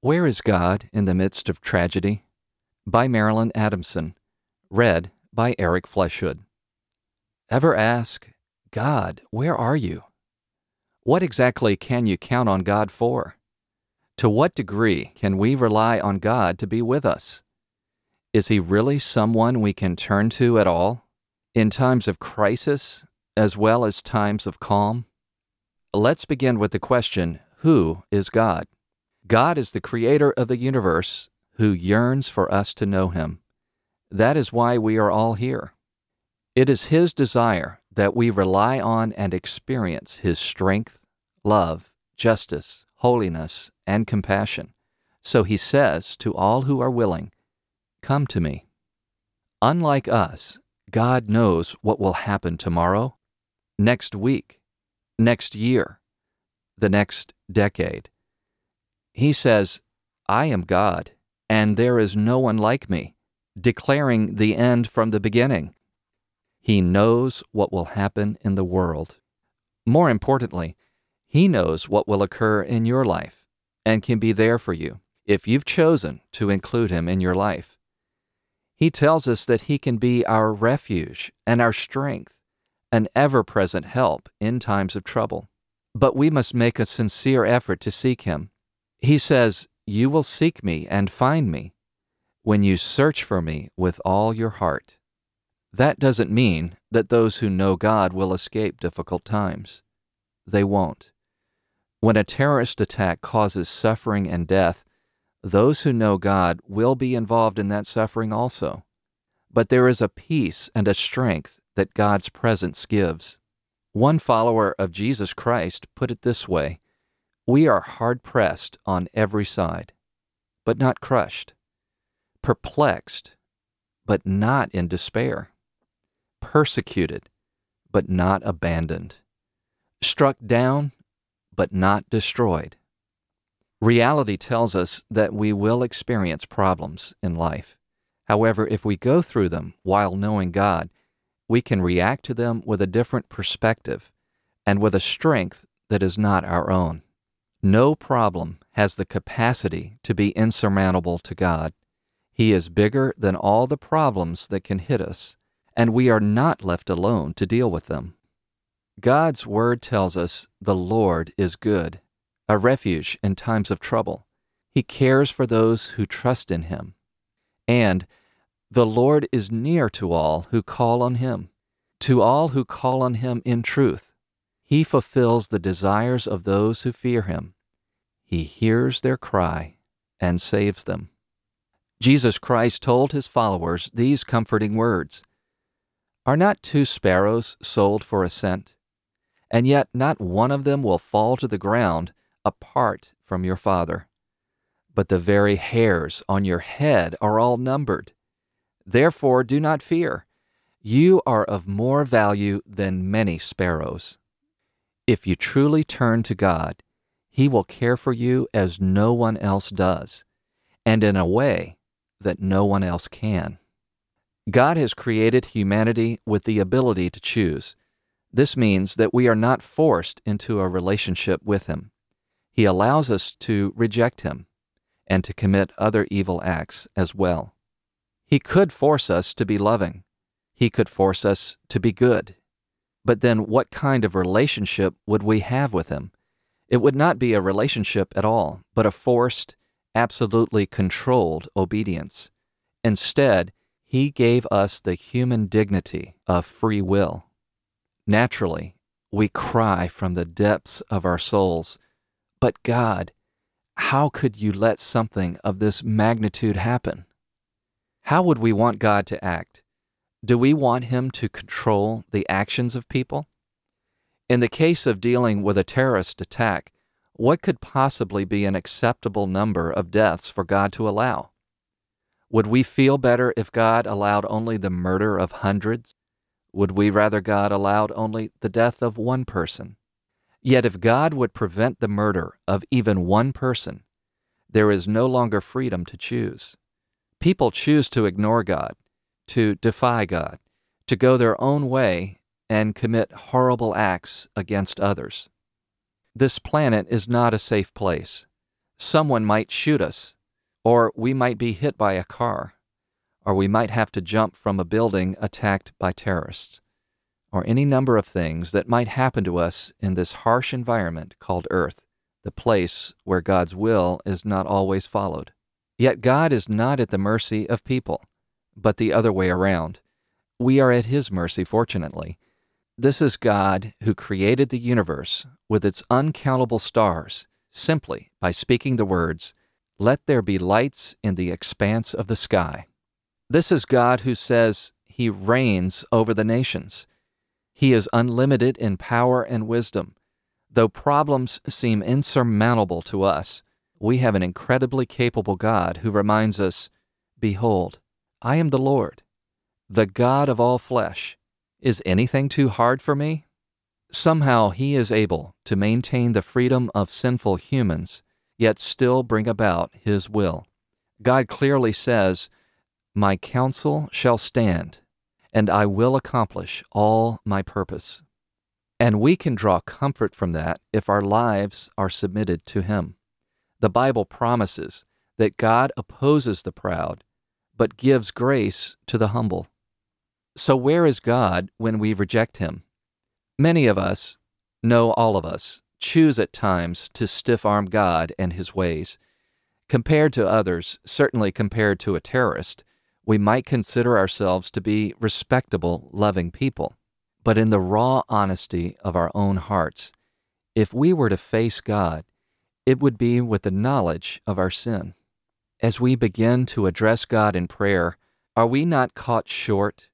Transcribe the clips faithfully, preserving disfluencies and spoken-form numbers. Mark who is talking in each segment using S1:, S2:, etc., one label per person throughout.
S1: Where is God in the Midst of Tragedy? By Marilyn Adamson. Read by Eric Fleshhood. Ever ask, God, where are you? What exactly can you count on God for? To what degree can we rely on God to be with us? Is He really someone we can turn to at all, in times of crisis as well as times of calm? Let's begin with the question, who is God? God is the creator of the universe who yearns for us to know Him. That is why we are all here. It is His desire that we rely on and experience His strength, love, justice, holiness, and compassion. So He says to all who are willing, "Come to me." Unlike us, God knows what will happen tomorrow, next week, next year, the next decade. He says, "I am God, and there is no one like me," declaring the end from the beginning. He knows what will happen in the world. More importantly, He knows what will occur in your life and can be there for you if you've chosen to include Him in your life. He tells us that He can be our refuge and our strength, an ever-present help in times of trouble. But we must make a sincere effort to seek Him. He says, "You will seek me and find me when you search for me with all your heart." That doesn't mean that those who know God will escape difficult times. They won't. When a terrorist attack causes suffering and death, those who know God will be involved in that suffering also. But there is a peace and a strength that God's presence gives. One follower of Jesus Christ put it this way, "We are hard-pressed on every side, but not crushed, perplexed, but not in despair, persecuted, but not abandoned, struck down, but not destroyed." Reality tells us that we will experience problems in life. However, if we go through them while knowing God, we can react to them with a different perspective and with a strength that is not our own. No problem has the capacity to be insurmountable to God. He is bigger than all the problems that can hit us, and we are not left alone to deal with them. God's Word tells us the Lord is good, a refuge in times of trouble. He cares for those who trust in Him. And the Lord is near to all who call on Him, to all who call on Him in truth. He fulfills the desires of those who fear Him. He hears their cry and saves them. Jesus Christ told His followers these comforting words, "Are not two sparrows sold for a cent? And yet not one of them will fall to the ground apart from your Father. But the very hairs on your head are all numbered. Therefore do not fear. You are of more value than many sparrows." If you truly turn to God, He will care for you as no one else does, and in a way that no one else can. God has created humanity with the ability to choose. This means that we are not forced into a relationship with Him. He allows us to reject Him and to commit other evil acts as well. He could force us to be loving. He could force us to be good. But then what kind of relationship would we have with Him? It would not be a relationship at all, but a forced, absolutely controlled obedience. Instead, He gave us the human dignity of free will. Naturally, we cry from the depths of our souls, "But God, how could you let something of this magnitude happen?" How would we want God to act? Do we want Him to control the actions of people? In the case of dealing with a terrorist attack, what could possibly be an acceptable number of deaths for God to allow? Would we feel better if God allowed only the murder of hundreds? Would we rather God allowed only the death of one person? Yet if God would prevent the murder of even one person, there is no longer freedom to choose. People choose to ignore God, to defy God, to go their own way and commit horrible acts against others. This planet is not a safe place. Someone might shoot us, or we might be hit by a car, or we might have to jump from a building attacked by terrorists, or any number of things that might happen to us in this harsh environment called Earth, the place where God's will is not always followed. Yet God is not at the mercy of people, but the other way around. We are at His mercy, fortunately. This is God who created the universe with its uncountable stars simply by speaking the words, "Let there be lights in the expanse of the sky." This is God who says He reigns over the nations. He is unlimited in power and wisdom. Though problems seem insurmountable to us, we have an incredibly capable God who reminds us, "Behold, I am the Lord, the God of all flesh. Is anything too hard for me?" Somehow He is able to maintain the freedom of sinful humans, yet still bring about His will. God clearly says, "My counsel shall stand, and I will accomplish all my purpose." And we can draw comfort from that if our lives are submitted to Him. The Bible promises that God opposes the proud, but gives grace to the humble. So where is God when we reject Him? Many of us, no, all of us, choose at times to stiff-arm God and His ways. Compared to others, certainly compared to a terrorist, we might consider ourselves to be respectable, loving people. But in the raw honesty of our own hearts, if we were to face God, it would be with the knowledge of our sin. As we begin to address God in prayer, are we not caught short,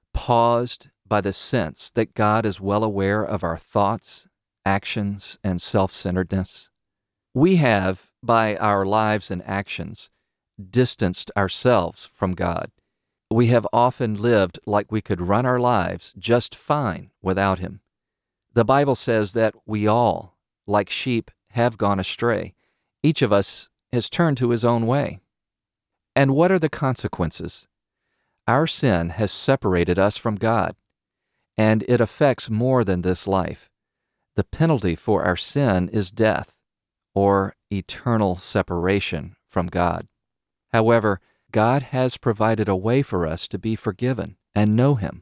S1: paused by the sense that God is well aware of our thoughts, actions, and self-centeredness? We have, by our lives and actions, distanced ourselves from God. We have often lived like we could run our lives just fine without Him. The Bible says that we all, like sheep, have gone astray. Each of us has turned to his own way. And what are the consequences? Our sin has separated us from God, and it affects more than this life. The penalty for our sin is death, or eternal separation from God. However, God has provided a way for us to be forgiven and know Him.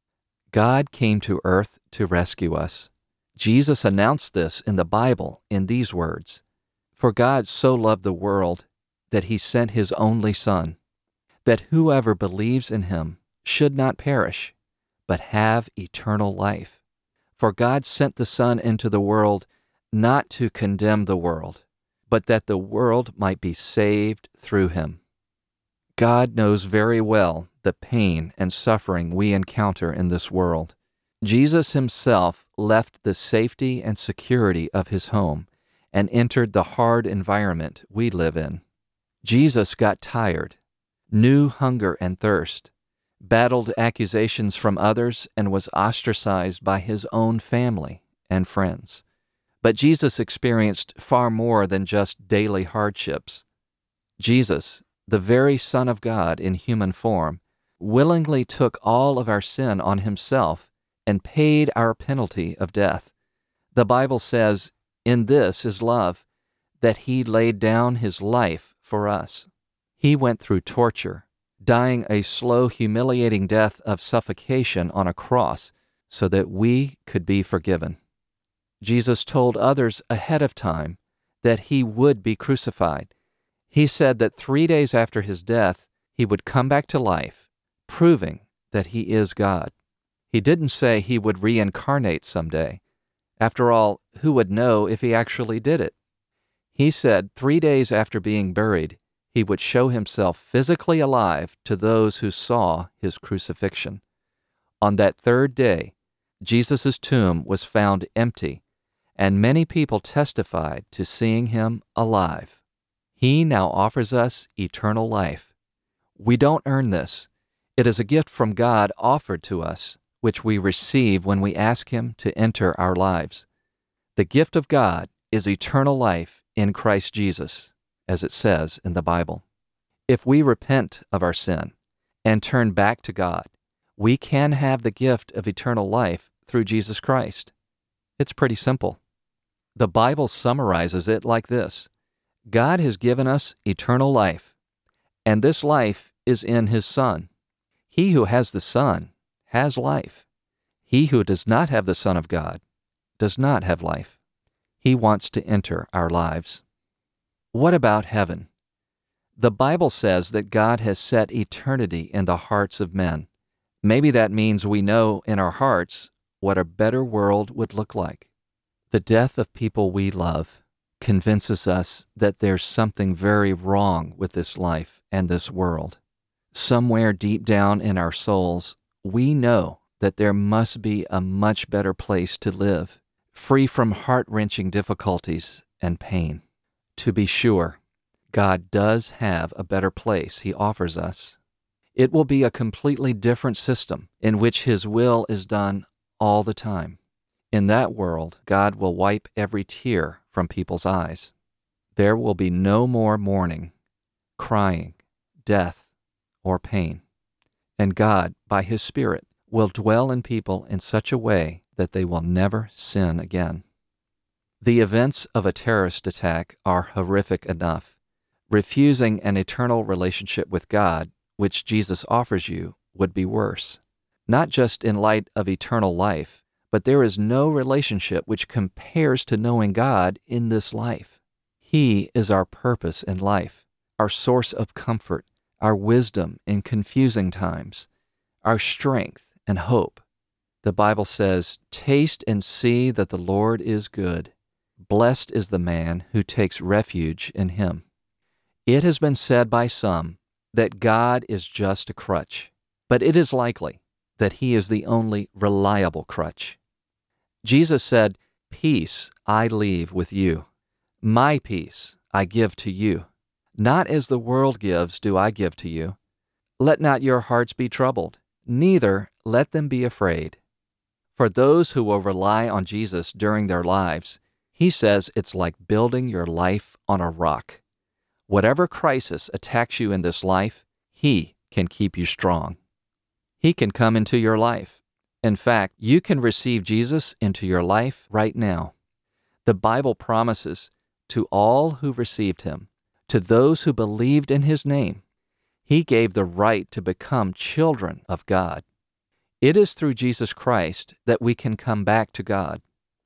S1: God came to earth to rescue us. Jesus announced this in the Bible in these words, "For God so loved the world that He sent His only Son, that whoever believes in Him should not perish, but have eternal life. For God sent the Son into the world not to condemn the world, but that the world might be saved through Him." God knows very well the pain and suffering we encounter in this world. Jesus Himself left the safety and security of His home and entered the hard environment we live in. Jesus got tired, knew hunger and thirst, battled accusations from others, and was ostracized by His own family and friends. But Jesus experienced far more than just daily hardships. Jesus, the very Son of God in human form, willingly took all of our sin on Himself and paid our penalty of death. The Bible says, "In this is love, that He laid down His life for us." He went through torture, dying a slow, humiliating death of suffocation on a cross so that we could be forgiven. Jesus told others ahead of time that He would be crucified. He said that three days after His death, He would come back to life, proving that He is God. He didn't say He would reincarnate someday. After all, who would know if He actually did it? He said three days after being buried, He would show Himself physically alive to those who saw His crucifixion. On that third day, Jesus' tomb was found empty, and many people testified to seeing Him alive. He now offers us eternal life. We don't earn this. It is a gift from God offered to us, which we receive when we ask Him to enter our lives. The gift of God is eternal life in Christ Jesus, as it says in the Bible. If we repent of our sin and turn back to God, we can have the gift of eternal life through Jesus Christ. It's pretty simple. The Bible summarizes it like this: God has given us eternal life, and this life is in His Son. He who has the Son has life. He who does not have the Son of God does not have life. He wants to enter our lives. What about heaven? The Bible says that God has set eternity in the hearts of men. Maybe that means we know in our hearts what a better world would look like. The death of people we love convinces us that there's something very wrong with this life and this world. Somewhere deep down in our souls, we know that there must be a much better place to live, free from heart-wrenching difficulties and pain. To be sure, God does have a better place He offers us. It will be a completely different system in which His will is done all the time. In that world, God will wipe every tear from people's eyes. There will be no more mourning, crying, death, or pain. And God, by His Spirit, will dwell in people in such a way that they will never sin again. The events of a terrorist attack are horrific enough. Refusing an eternal relationship with God, which Jesus offers you, would be worse. Not just in light of eternal life, but there is no relationship which compares to knowing God in this life. He is our purpose in life, our source of comfort, our wisdom in confusing times, our strength and hope. The Bible says, "Taste and see that the Lord is good. Blessed is the man who takes refuge in Him." It has been said by some that God is just a crutch, but it is likely that He is the only reliable crutch. Jesus said, "Peace I leave with you. My peace I give to you. Not as the world gives do I give to you. Let not your hearts be troubled, neither let them be afraid." For those who will rely on Jesus during their lives, He says it's like building your life on a rock. Whatever crisis attacks you in this life, He can keep you strong. He can come into your life. In fact, you can receive Jesus into your life right now. The Bible promises to all who received Him, to those who believed in His name, He gave the right to become children of God. It is through Jesus Christ that we can come back to God.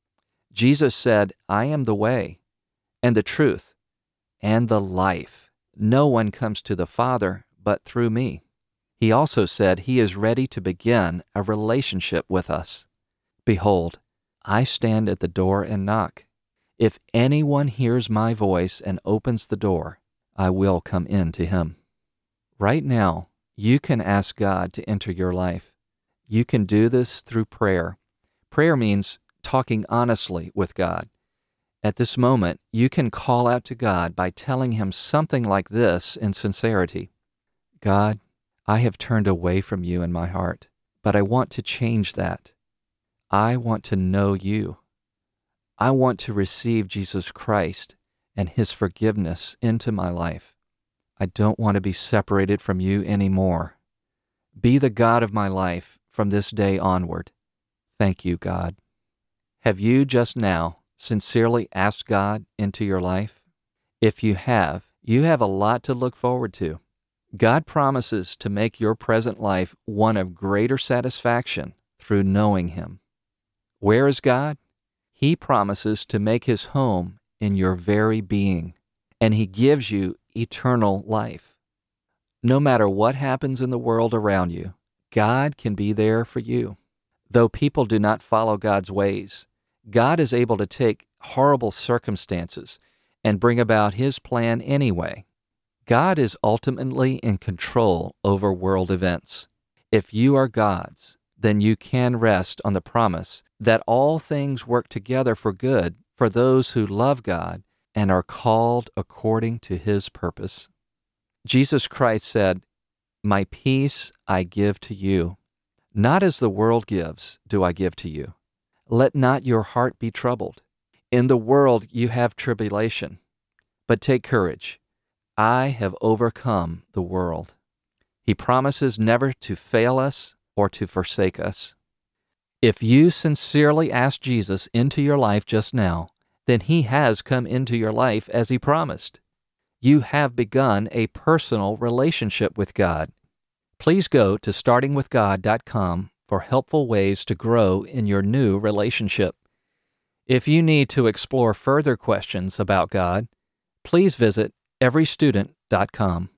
S1: Jesus said, "I am the way, and the truth, and the life. No one comes to the Father but through me." He also said He is ready to begin a relationship with us. "Behold, I stand at the door and knock. If anyone hears my voice and opens the door, I will come in to him." Right now, you can ask God to enter your life. You can do this through prayer. Prayer means talking honestly with God. At this moment, you can call out to God by telling Him something like this in sincerity. "God, I have turned away from you in my heart, but I want to change that. I want to know you. I want to receive Jesus Christ and His forgiveness into my life. I don't want to be separated from you anymore. Be the God of my life from this day onward. Thank you, God." Have you just now sincerely asked God into your life? If you have, you have a lot to look forward to. God promises to make your present life one of greater satisfaction through knowing Him. Where is God? He promises to make His home in your very being, and He gives you eternal life. No matter what happens in the world around you, God can be there for you. Though people do not follow God's ways, God is able to take horrible circumstances and bring about His plan anyway. God is ultimately in control over world events. If you are God's, then you can rest on the promise that all things work together for good for those who love God and are called according to His purpose. Jesus Christ said, "My peace I give to you. Not as the world gives do I give to you. Let not your heart be troubled. In the world you have tribulation, but take courage. I have overcome the world." He promises never to fail us or to forsake us. If you sincerely ask Jesus into your life just now, then He has come into your life as He promised. You have begun a personal relationship with God. Please go to starting with god dot com for helpful ways to grow in your new relationship. If you need to explore further questions about God, please visit every student dot com.